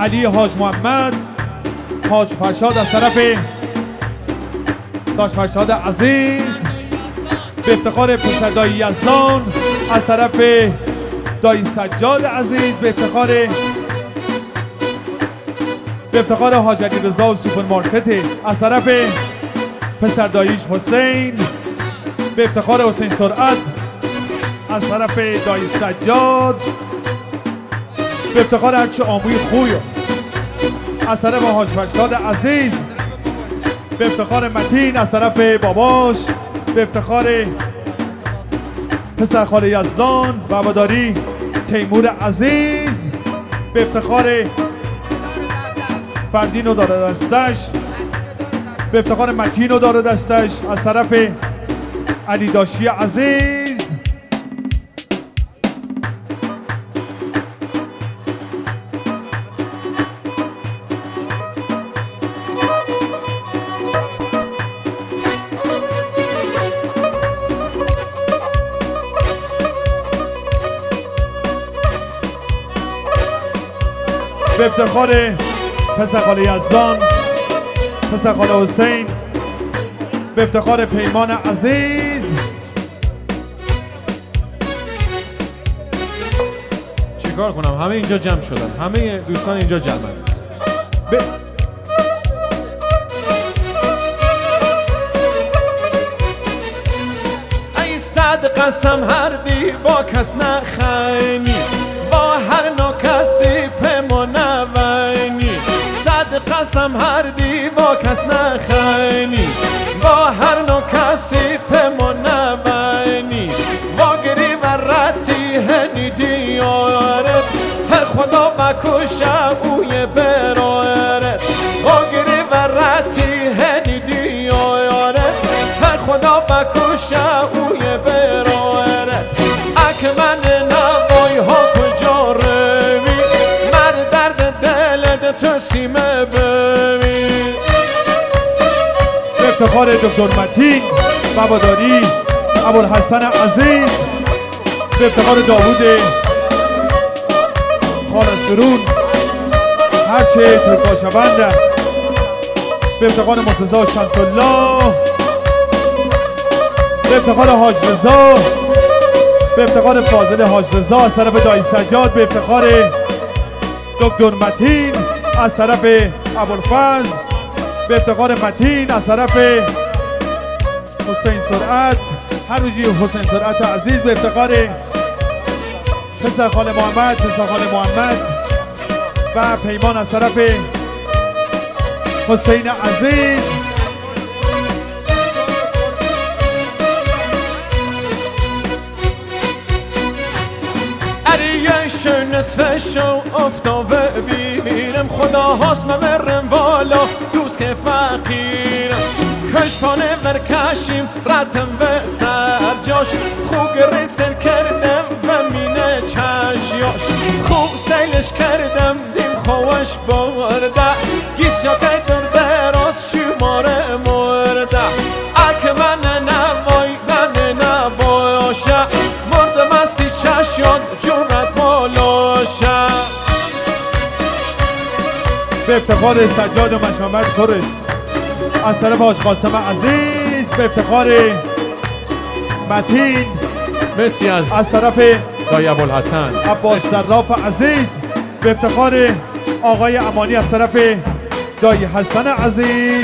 علی حاج محمد حاج فرشاد از طرف داش فرشاد عزیز، به افتخار پسر دایی یزدان از طرف دایی سجاد عزیز، به افتخار حاج علی رضا و سوپرمارکت از طرف پسر داییش حسین، به افتخار حسین سرعت از طرف دایی سجاد، به افتخار هرچه آموی خوی از طرف حاج فرشاد عزیز، به افتخار متین از طرف باباش، به افتخار پسر خاله یزدان و هواداری تیمور عزیز، به افتخار فردین و داره دستش، به افتخار متین و داره دستش از طرف علی داشی عزیز، به افتخار پسر خاله یزدان، پسر خاله حسین، به افتخار پیمان عزیز. چیکار کنم؟ همه اینجا جمع شدن، همه دوستان اینجا جمعن. ای صد قسم هر دی با کس نخینی، با هر نوع کسی پیمان نوینی. صد قسم هر دی با کس نخینی، با هر نوع کسی پیمان نوینی. واگری و رتی هنی دیارت، خدا بکشه اوی برایرت. واگری و رتی هنی دیارت، خدا بکشه اوی برایرت. اک من نوای ها کجا روی، مر درد دلت تو سیمه ببین. به افتخار دکتر متین و هواداری ابوالحسن عزیز، به افتخار داوود خالصرون هرچه ترکاشبند، به افتخار مرتضی شمس الله، به افتخار حاج رضا، به افتخار فاضل حاج رضا از طرف دایی سجاد، به افتخار دکتر متین از طرف ابوالفضل، به افتخار متین از طرف حسین سرعت، هر روزی حسین سرعت عزیز، به افتخار پسر خاله محمد، پسر خاله محمد و پیمان از طرف حسین عزیز. یه نصف شو افتاوه ببینم، خدا هاست ممرم والا دوست که فقیرم. کشپانه مرکشیم رتم به سر جاش، خوب ریسل کردم و مینه چشیاش. خوب سیلش کردم دیم خوش برده، گیسیاته در دراز شماره مرده. اک من نوای من نباشه، مردم استی چشیان جورت بالاشه. به افتخار سجاد و مشامت کرش از طرف حاج قاسم عزیز، به افتخار متین مرسی از طرف دایی ابوالحسن عباس صراف عزیز، به افتخار آقای امانی از طرف دایی حسن عزیز.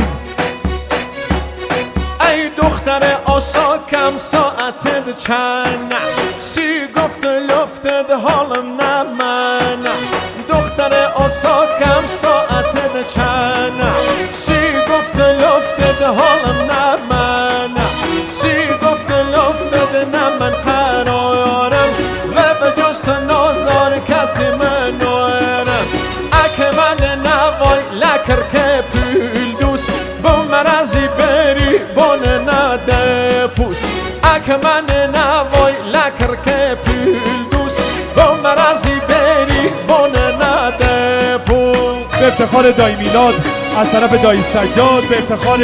ای دختر آسا کم ساعتت چند، سی گفت لفتد حالم نه من. دختر آسا کم ساعتت چند، سی گفت لفتد حالم نه من. سی گفت لفتد نه من قرارم، و به جز تو نازار کسی من نارم. اک من نوای لکر که پول دوست، با مرزی بری بانه نده پوست. اک من نوای لکر که پول دوست، با مرزی بری بانه نده پوست. به افتخار دایی میلاد از طرف دایی سجاد، به افتخار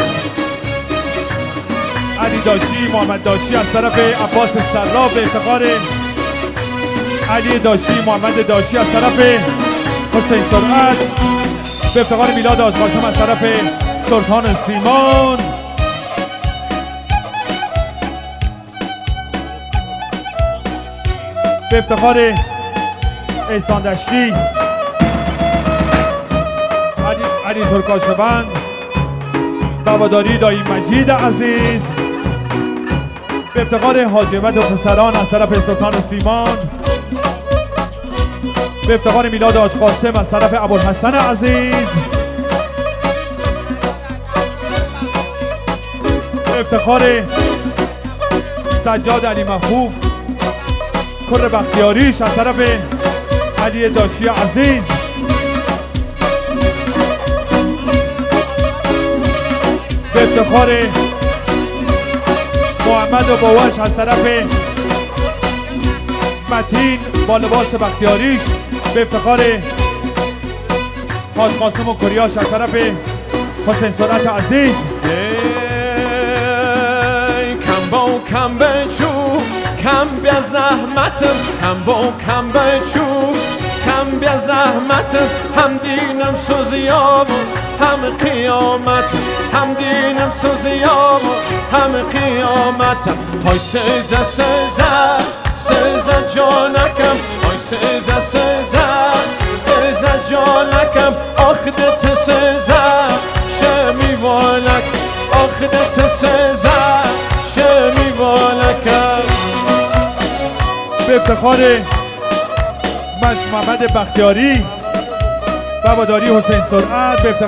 علی داشی محمد داشی از طرف عباس صراف، به افتخار علی داشی محمد داشی از طرف حسین سرعت به افتخار میلاد حاج قاسم از طرف سلطان سیمان. به افتخار احسان دشتی علی ترکاشبند بواداری دایی مجید عزیز. به افتخار حاجمت و پسران از طرف سلطان سیمان. به افتخار میلاد حاج قاسم از طرف ابوالحسن عزیز. به افتخار سجاد علی محفوف کر بختیاریش از طرف علی داشی عزیز. به افتخار محمد و باباش از طرف متین با لباس بختیاریش. به افتخار حاج قاسم و کریاش از طرف حسین سرعت عزیز. کم با کم بچو کم بیا زحمتم، کم با کم بچو کم بیا زحمتم. هم دینم سوزیام هم قیامتم، هم دینم سوزیام هم قیامتم. های سزا سزا سزا جانکم، های سزا سزا سزا جانکم. آخدت سزا شمی والک، آخدت سزا شمی والکم. به افتخار مش محمد بختیاری بواداری حسین سرعت. به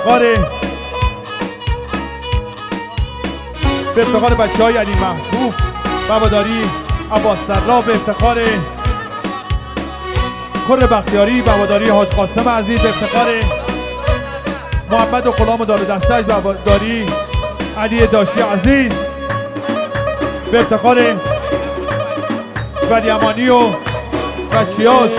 افتخار بچه های علی محفوف بواداری عباس سرا. به افتخار کر بختیاری بواداری حاج قاسم عزیز. به افتخار محمد و غلام و دار دستش بواداری علی داشی عزیز. به افتخار ولی امانی و بچیاش.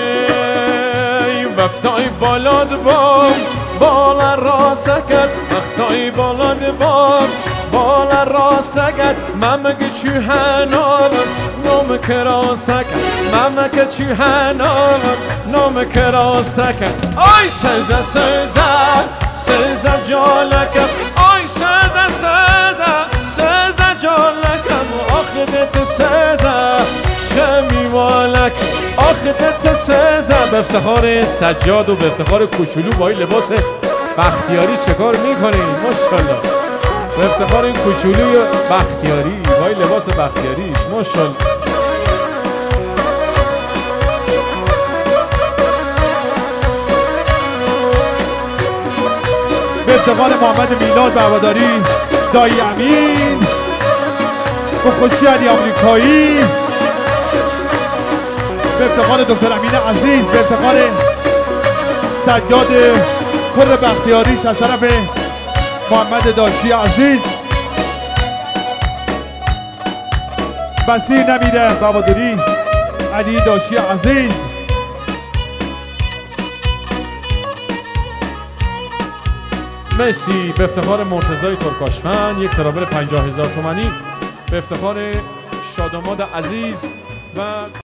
وقتای بالاد بام بالا راسکت، وقتای بالاد بام بالا راسکت. ممک چوهنام نمک راسکت، ممک چوهنام نمک راسکت. آی سزا سزا سزا جالکم، آی سزا سزا سزا جالکم. آخدت سزا شمی والک، آخدت سزا. به افتخار سجاد و به افتخار کوچولو با این لباس بختیاری چه کار میکنی؟ ماشاءالله. به افتخار این کوچولوی بختیاری با این لباس بختیاریش ماشاءالله. به افتخار محمد میلاد بواداری دایی امین و خوشی علی آمریکایی. به افتخار دکتر امین عزیز. به افتخار سجاد کر بختیاریش از طرف محمد داشی عزیز. بسیر نمیره بواداری علی داشی عزیز. مرسی. به افتخار مرتضی ترکاشفند یک ترابر 50,000 تومانی. به افتخار شاداماد عزیز و